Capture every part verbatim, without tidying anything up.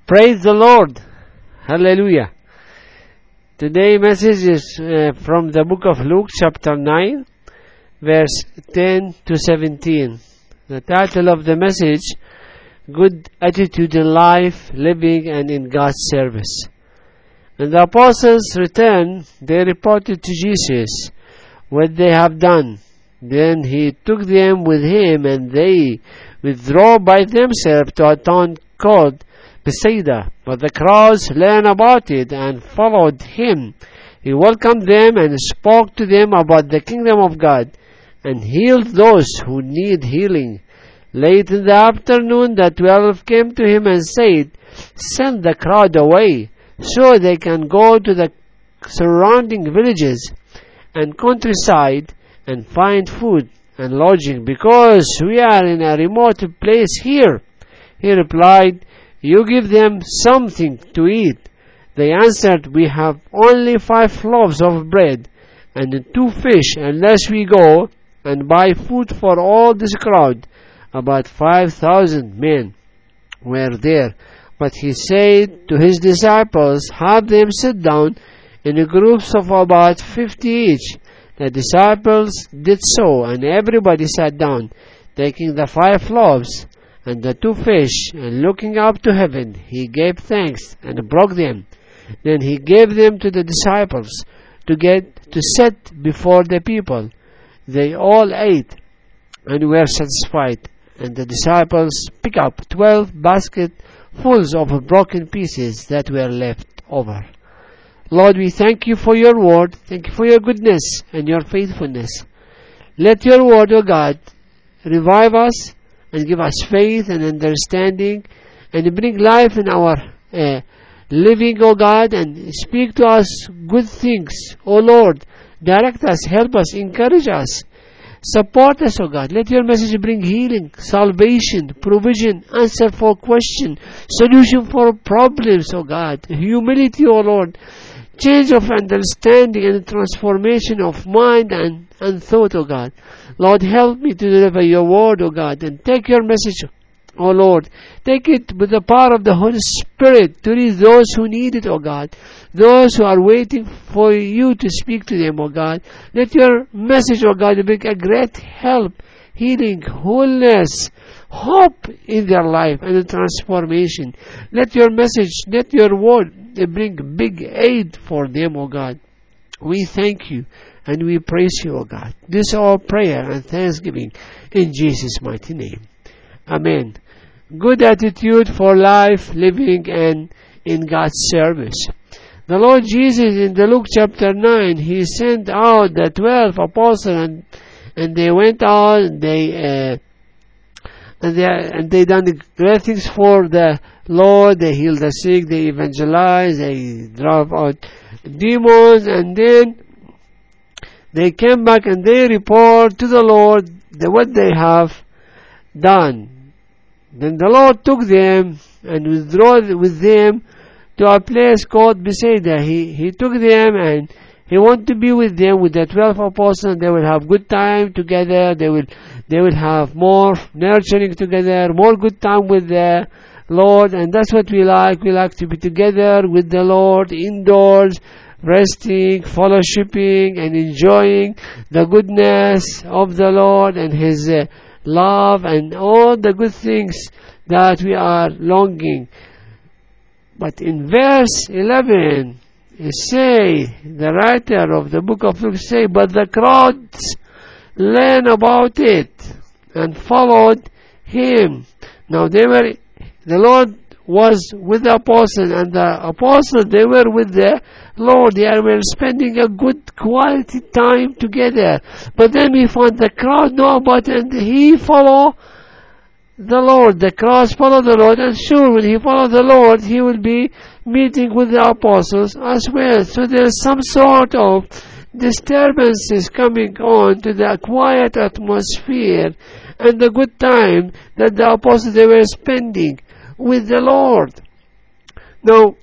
Praise the Lord. Hallelujah. Today's message is uh, from the book of Luke chapter nine, verse ten to seventeen. The title of the message, Good Attitude in Life, Living and in God's Service. When the apostles returned, they reported to Jesus what they have done. Then he took them with him, and they withdrew by themselves to a town called Bethsaida. But the crowds learned about it and followed him. He welcomed them and spoke to them about the kingdom of God, and healed those who need healing. Late in the afternoon, the twelve came to him and said, "Send the crowd away, so they can go to the surrounding villages and countryside and find food and lodging, because we are in a remote place here." He replied, "You give them something to eat." They answered, "We have only five loaves of bread and two fish, unless we go and buy food for all this crowd." About five thousand men were there. But he said to his disciples, "Have them sit down in groups of about fifty each." The disciples did so, and everybody sat down, taking the five loaves and the two fish, and looking up to heaven, he gave thanks and broke them. Then he gave them to the disciples to get to set before the people. They all ate and were satisfied. And the disciples picked up twelve basketfuls of broken pieces that were left over. Lord, we thank you for your word. Thank you for your goodness and your faithfulness. Let your word, O God, revive us and give us faith and understanding, and bring life in our uh, living, O God, and speak to us good things, O Lord. Direct us, help us, encourage us, support us, O God. Let your message bring healing, salvation, provision, answer for question, solution for problems, O God, humility, O Lord, change of understanding and transformation of mind and, and thought, O God. Lord, help me to deliver your word, O God, and take your message, O Lord. Take it with the power of the Holy Spirit to reach those who need it, O God. Those who are waiting for you to speak to them, O God. Let your message, O God, bring a great help, healing, wholeness, hope in their life and transformation. Let your message, let your word bring big aid for them, O God. We thank you and we praise you, O God. This is our prayer and thanksgiving in Jesus' mighty name. Amen. Good attitude for life, living, and in God's service. The Lord Jesus in the Luke chapter nine, he sent out the twelve apostles, and and they went out and they uh, and they and they done the great things for the Lord. They healed the sick, they evangelized, they drove out demons, and then they came back and they report to the Lord the, what they have done. Then the Lord took them and withdrew with them to a place called Bethsaida. He he took them and he wanted to be with them, with the twelve apostles. They will have good time together. They will they will have more nurturing together, more good time with the Lord. And that's what we like. We like to be together with the Lord indoors, resting, fellowshipping, and enjoying the goodness of the Lord and His uh, love and all the good things that we are longing. But in verse eleven, it say, the writer of the book of Luke say, "But the crowds learned about it and followed him." Now they were, the Lord was with the apostles, and the apostles, they were with the Lord. They were spending a good quality time together. But then we found the crowd know about it, and he followed the Lord. The crowds follow the Lord, and sure, when he follows the Lord, he will be meeting with the apostles as well. So there's some sort of disturbances coming on to the quiet atmosphere and the good time that the apostles, they were spending with the Lord. Now,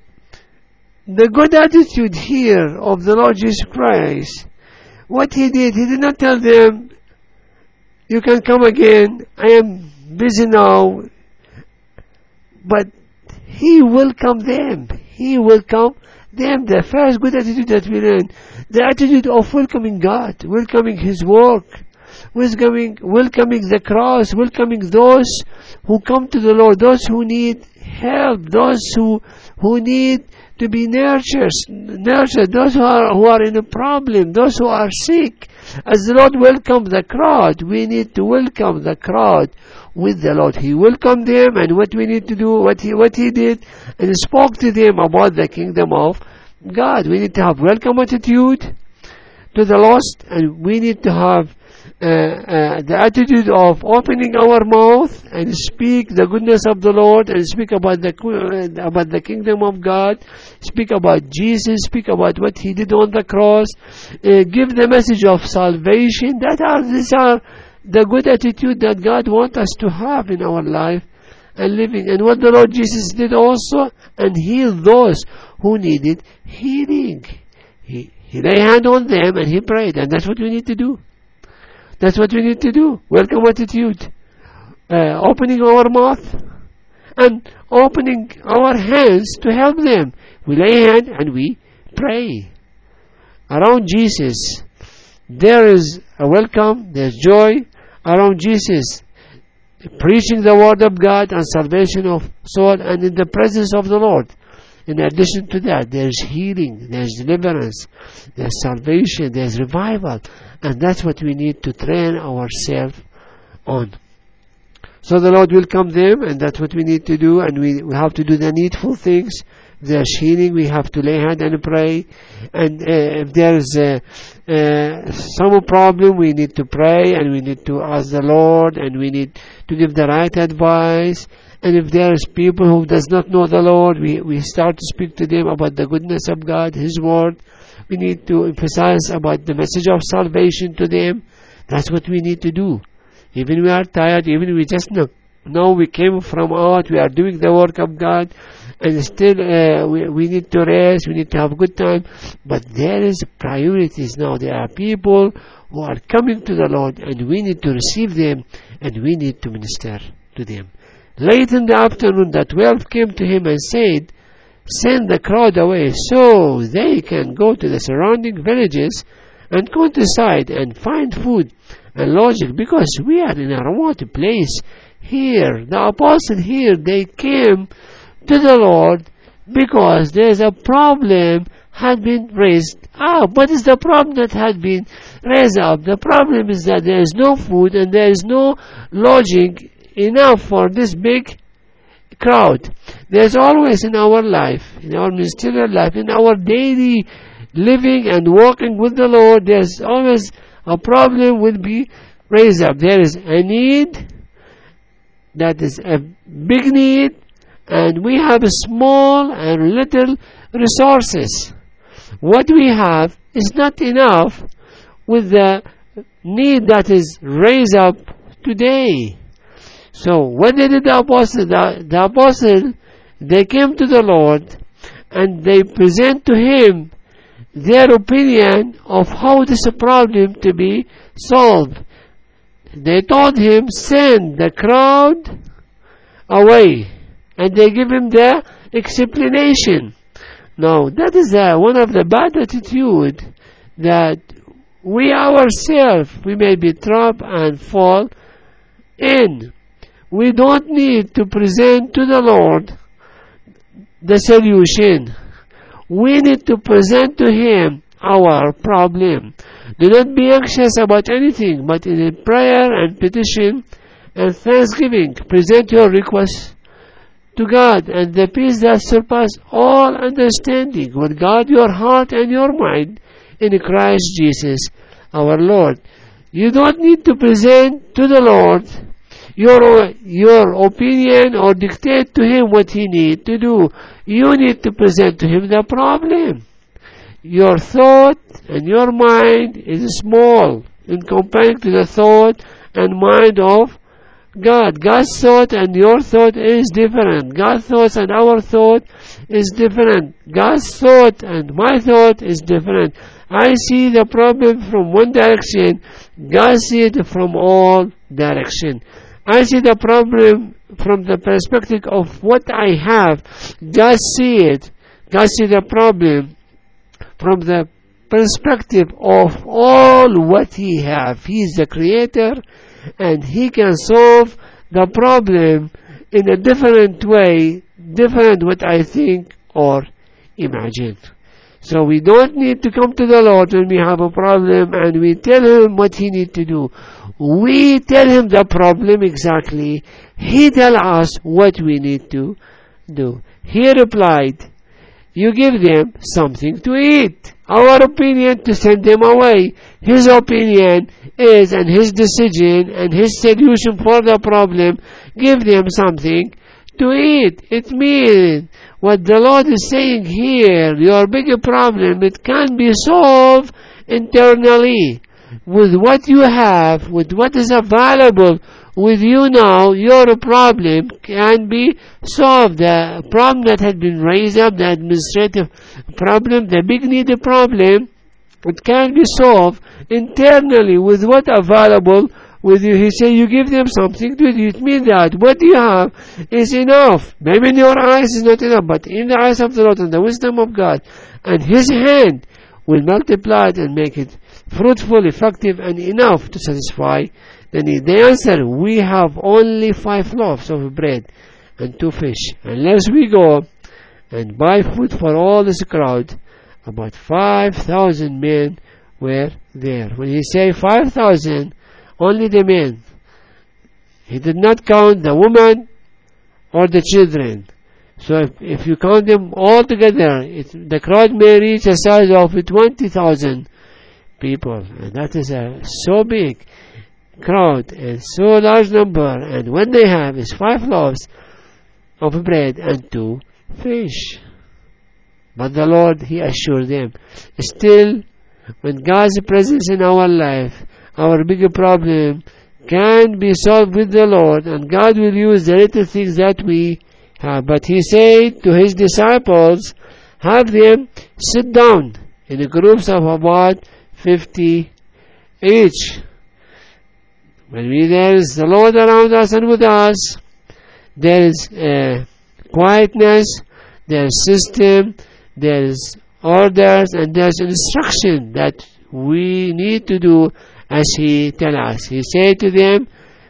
the good attitude here of the Lord Jesus Christ, what he did, he did not tell them, "You can come again, I am busy now." But He welcome them. He welcome them. The first good attitude that we learn, the attitude of welcoming God, welcoming His work, welcoming, welcoming the cross, welcoming those who come to the Lord, those who need help, those who who need to be nurtured, nurtured, those who are who are in a problem, those who are sick. As the Lord welcomed the crowd, we need to welcome the crowd with the Lord. He welcomed them, and what we need to do, what he what he did, and spoke to them about the kingdom of God. We need to have welcome attitude to the lost, and we need to have uh, uh, the attitude of opening our mouth and speak the goodness of the Lord, and speak about the uh, about the kingdom of God, speak about Jesus, speak about what He did on the cross, uh, give the message of salvation. That are these are the good attitude that God wants us to have in our life and living, and what the Lord Jesus did also, and healed those who needed healing. He He lay hand on them and He prayed, and that's what we need to do. That's what we need to do. Welcome attitude. Uh, opening our mouth and opening our hands to help them. We lay hand and we pray. Around Jesus, there is a welcome, there's joy. Around Jesus, preaching the word of God and salvation of soul, and in the presence of the Lord. In addition to that, there's healing, there's deliverance, there's salvation, there's revival. And that's what we need to train ourselves on. So the Lord will come them, and that's what we need to do. And we, we have to do the needful things. If there's healing, we have to lay hand and pray. And uh, if there's uh, uh, some problem, we need to pray, and we need to ask the Lord, and we need to give the right advice. And if there's people who does not know the Lord, we, we start to speak to them about the goodness of God, His word. We need to emphasize about the message of salvation to them. That's what we need to do. Even we are tired, even we just know, know we came from out, we are doing the work of God, and still uh, we, we need to rest, we need to have a good time. But there is priorities now. There are people who are coming to the Lord, and we need to receive them, and we need to minister to them. Late in the afternoon, the twelve came to Him and said, "Send the crowd away so they can go to the surrounding villages and countryside and find food and lodging, because we are in a remote place here." The apostles here, they came to the Lord because there's a problem had been raised up. What is the problem that had been raised up? The problem is that there is no food and there is no lodging enough for this big crowd. There's always in our life, in our ministerial life, in our daily living and walking with the Lord, there's always a problem will be raised up. There is a need that is a big need, and we have small and little resources. What we have is not enough with the need that is raised up today. So what did the apostles? The, the apostles, they came to the Lord and they present to Him their opinion of how this problem to be solved. They told Him, send the crowd away, and they give Him the explanation. Now that is uh, one of the bad attitude that we ourselves we may be trapped and fall in. We don't need to present to the Lord the solution. We need to present to Him our problem. Do not be anxious about anything, but in prayer and petition and thanksgiving, present your requests to God, and the peace that surpasses all understanding will guard your heart and your mind in Christ Jesus our Lord. You don't need to present to the Lord your your opinion or dictate to Him what He needs to do. You need to present to Him the problem. Your thought and your mind is small in comparing to the thought and mind of God. God's thought and your thought is different. God's thoughts and our thought is different. God's thought and my thought is different. I see the problem from one direction. God sees it from all directions. I see the problem from the perspective of what I have. God see it. God see the problem from the perspective of all what He have. He is the Creator, and He can solve the problem in a different way, different what I think or imagine. So we don't need to come to the Lord when we have a problem and we tell Him what He need to do. We tell Him the problem exactly. He tell us what we need to do. He replied, you give them something to eat. Our opinion to send them away. His opinion is, and His decision and His solution for the problem, give them something to eat. It means what the Lord is saying here, your bigger problem, it can be solved internally. With what you have, with what is available with you now, your problem can be solved. The problem that had been raised up, the administrative problem, the big needed problem, it can be solved internally with what available with you. He said, you give them something to do. It means that what you have is enough. Maybe in your eyes is not enough, but in the eyes of the Lord and the wisdom of God and His hand will multiply it and make it fruitful, effective, and enough to satisfy the need. They answer, we have only five loaves of bread and two fish. Unless we go and buy food for all this crowd, about five thousand men were there. When he say five thousand, only the men. He did not count the woman or the children. So if, if you count them all together, it, the crowd may reach a size of twenty thousand people. And that is a so big crowd and so large number. And what they have is five loaves of bread and two fish. But the Lord, He assured them, still, when God's presence in our life, our bigger problem can be solved with the Lord, and God will use the little things that we have. But He said to His disciples, have them sit down in groups of about fifty each. When we, there is the Lord around us and with us, there is uh, quietness, there is system, there is orders, and there is instruction that we need to do as He tell us. He said to them,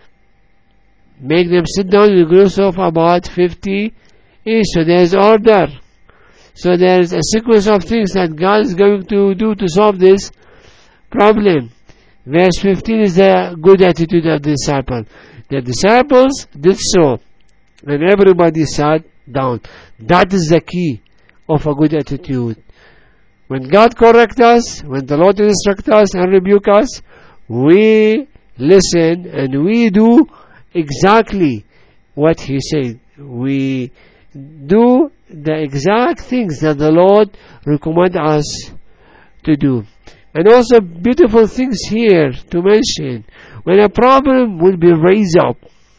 make them sit down in groups of about fifty each. So there is order. So there is a sequence of things that God is going to do to solve this problem. Verse fifteen is the good attitude of the disciple. The disciples did so, and everybody sat down. That is the key of a good attitude. When God corrects us, when the Lord instructs us and rebuke us, we listen and we do exactly what He said. We do the exact things that the Lord recommends us to do. And also beautiful things here to mention. When a problem will be raised up,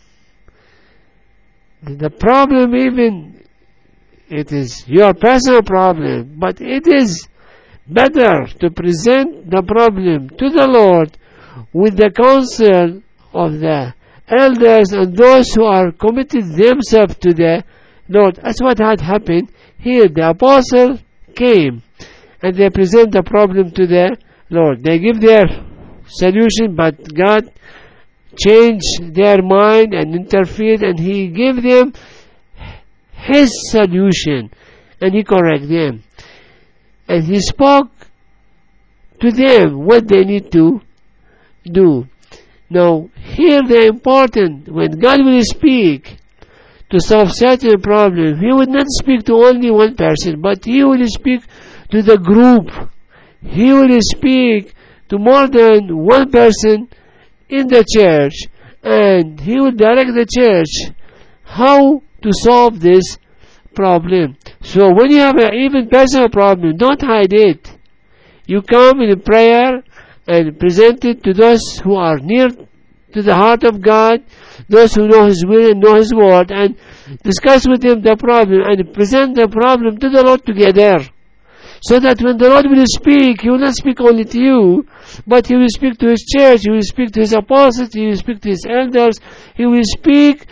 the problem even, it is your personal problem, but it is better to present the problem to the Lord with the counsel of the elders and those who are committed themselves to the Lord. That's what had happened here. The apostle came and they present the problem to the Lord. They give their solution, but God changed their mind and interfered, and He gave them His solution, and He corrected them. And He spoke to them what they need to do. Now, here the important, when God will speak to solve certain problem, He would not speak to only one person, but He will speak to the group. He will speak to more than one person in the church, and He will direct the church how to solve this problem. So when you have an even personal problem, don't hide it. You come in prayer and present it to those who are near to the heart of God, those who know His will and know His word, and discuss with Him the problem and present the problem to the Lord together. So that when the Lord will speak, He will not speak only to you, but He will speak to His church, He will speak to His apostles, He will speak to His elders, He will speak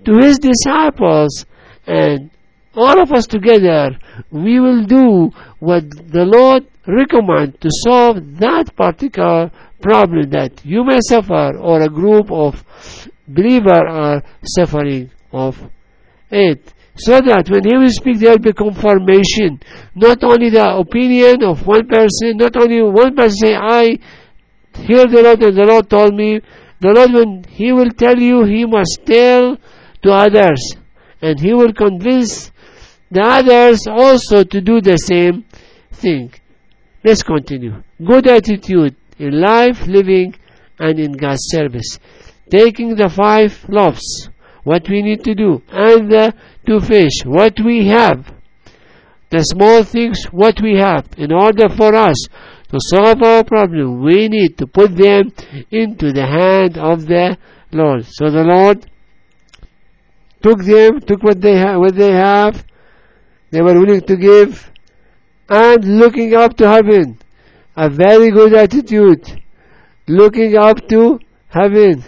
to His disciples, and all of us together, we will do what the Lord recommends to solve that particular problem that you may suffer, or a group of believers are suffering of it. So that when He will speak, there will be confirmation. Not only the opinion of one person, not only one person say, I hear the Lord and the Lord told me. The Lord, when He will tell you, He must tell to others. And He will convince the others also to do the same thing. Let's continue. Good attitude in life, living, and in God's service. Taking the five loaves, what we need to do, and the two fish, what we have. The small things, what we have. In order for us to solve our problem, we need to put them into the hand of the Lord. So the Lord took them, took what they, ha- what they have, they were willing to give, and looking up to heaven. A very good attitude. Looking up to heaven.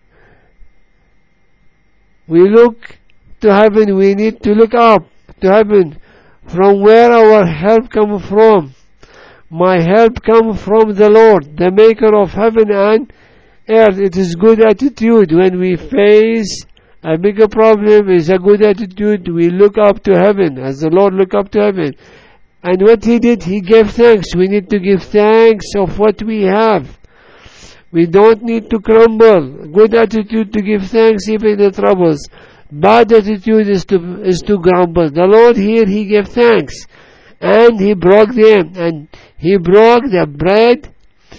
We look to heaven, we need to look up to heaven, from where our help comes from. My help comes from the Lord, the maker of heaven and earth. It is good attitude when we face a bigger problem. Is a good attitude. We look up to heaven, as the Lord look up to heaven. And what He did, He gave thanks. We need to give thanks of what we have. We don't need to crumble. Good attitude to give thanks even in the troubles. Bad attitude is to is to grumble. The Lord here, He gave thanks, and He broke them, and He broke the bread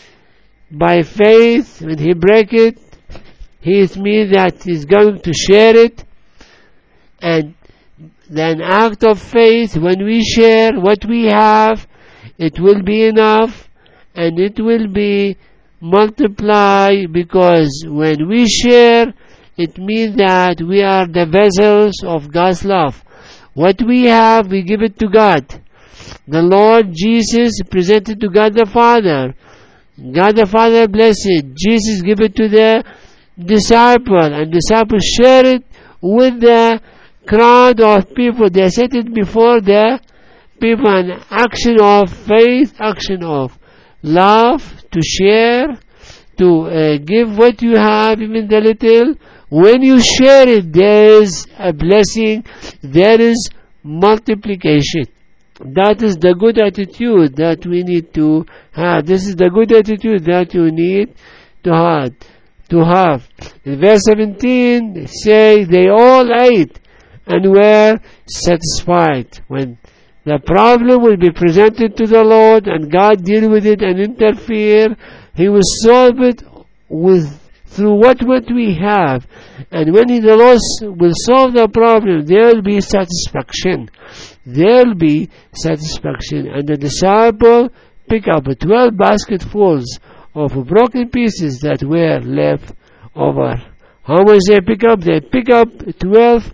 by faith. When He break it, He means that He's going to share it, and an act of faith. When we share what we have, it will be enough, and it will be multiplied, because when we share, it means that we are the vessels of God's love. What we have, we give it to God. The Lord Jesus presented to God the Father. God the Father blessed it. Jesus gave it to the disciple, and disciples share it with the crowd of people. They set it before the people. An action of faith, action of love, to share, to uh, give what you have, even the little. When you share it, there is a blessing, there is multiplication. That is the good attitude that we need to have. This is the good attitude that you need to have. To have. In verse seventeen, they say they all ate and were satisfied. When the problem will be presented to the Lord and God deal with it and interfere, He will solve it with through what, what we have. And when the Lord will solve the problem, there will be satisfaction. There will be satisfaction. And the disciple pick up twelve basketfuls of broken pieces that were left over. How much they pick up? They pick up twelve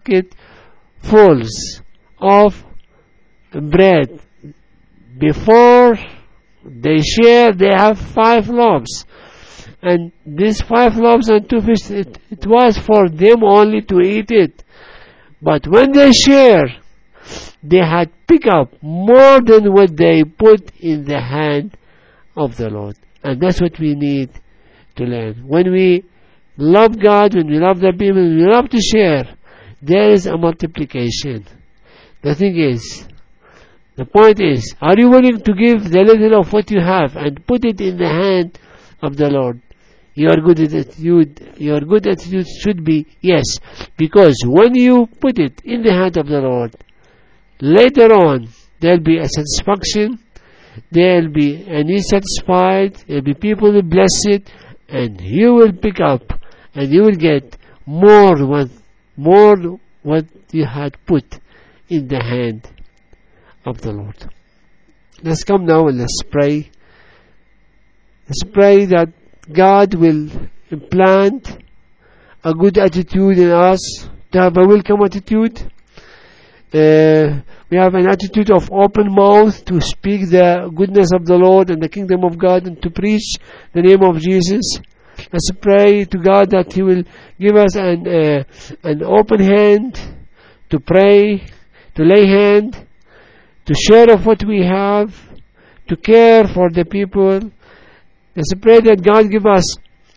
basketfuls of bread. Before they share, they have five loaves. And these five loaves and two fish, it, it was for them only to eat it. But when they share, they had picked up more than what they put in the hand of the Lord. And that's what we need to learn. When we love God, when we love the people, when we love to share, there is a multiplication. The thing is, the point is, are you willing to give the little of what you have and put it in the hand of the Lord? Your good attitude, your good attitude should be yes, because when you put it in the hand of the Lord, later on there will be a satisfaction, there will be a need satisfied, there will be people who bless it, and you will pick up and you will get more what more what you had put in the hand of the Lord. Let's come now and let's pray. Let's pray that God will implant a good attitude in us, to have a welcome attitude. Uh, we have an attitude of open mouth to speak the goodness of the Lord and the kingdom of God, and to preach the name of Jesus. Let's pray to God that He will give us an, uh, an open hand to pray, to lay hand, to share of what we have, to care for the people. Let's pray that God give us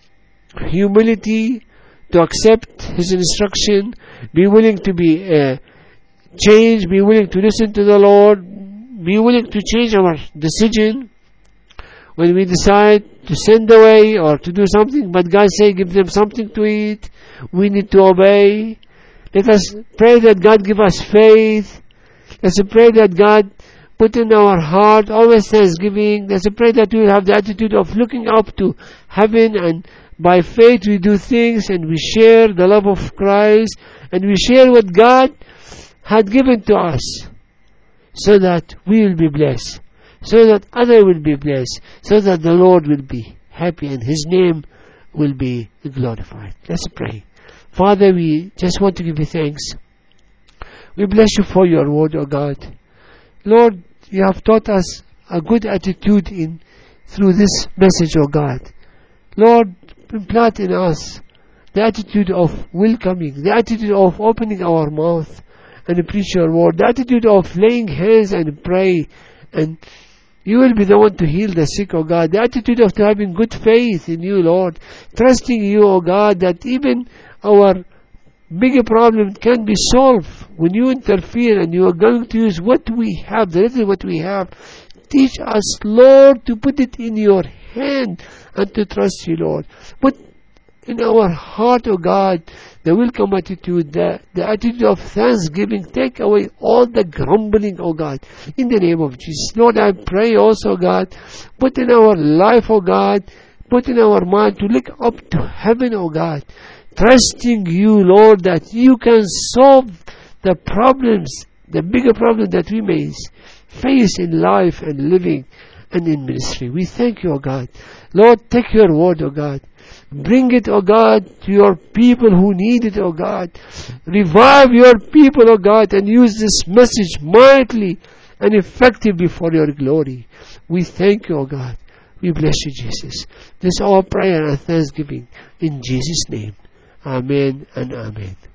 humility to accept His instruction, be willing to be uh, changed, be willing to listen to the Lord, be willing to change our decision when we decide to send away or to do something, but God say give them something to eat. We need to obey. Let us pray that God give us faith. Let's pray that God put in our heart always thanksgiving. Let's pray that we will have the attitude of looking up to heaven, and by faith we do things and we share the love of Christ and we share what God had given to us, so that we will be blessed, so that others will be blessed, so that the Lord will be happy and His name will be glorified. Let's pray. Father, we just want to give you thanks. We bless you for your word, O God. Lord, you have taught us a good attitude in through this message, O God. Lord, implant in us the attitude of welcoming, the attitude of opening our mouth and preach your word, the attitude of laying hands and pray, and you will be the one to heal the sick, O God. The attitude of having good faith in you, Lord, trusting you, O God, that even our bigger problem can be solved when you interfere and you are going to use what we have, the little what we have. Teach us, Lord, to put it in your hand and to trust you, Lord. Put in our heart, O God, the welcome attitude, the, the attitude of thanksgiving. Take away all the grumbling, O God, in the name of Jesus. Lord, I pray also, God, put in our life, O God, put in our mind to look up to heaven, O God, trusting you, Lord, that you can solve the problems, the bigger problems that we may face in life and living and in ministry. We thank you, O God. Lord, take your word, O God. Bring it, O God, to your people who need it, O God. Revive your people, O God, and use this message mightily and effectively for your glory. We thank you, O God. We bless you, Jesus. This is all prayer and thanksgiving in Jesus' name. Amen and amen.